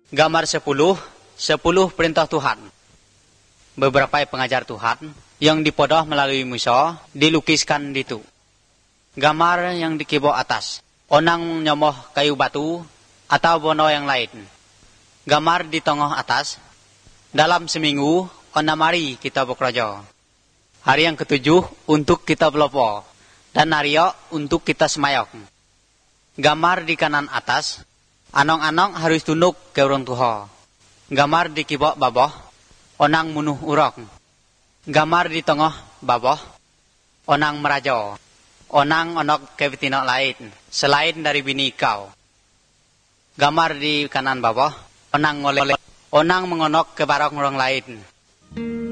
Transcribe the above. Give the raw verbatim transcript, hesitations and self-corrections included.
Gambar sepuluh, sepuluh perintah Tuhan. Beberapa pengajar Tuhan yang dipodoh melalui Musa dilukiskan di itu. Gambar yang di kibok atas, onang nyomoh kayu batu atau bono yang lain. Gambar di tengah atas, dalam seminggu onam hari kita bekerja. Hari yang ketujuh untuk kita belopo dan hari untuk kita semayok. Gambar di kanan atas, anong-anong harus tunduk ke orang tua. Gambar di kibok bawah, onang munuh urok. Gambar di tengah bawah, onang merajo. Onang onok ke betina lain, selain dari bini kau. Gambar di kanan bawah, onang ngoleh, onang mengonok ke barang orang lain.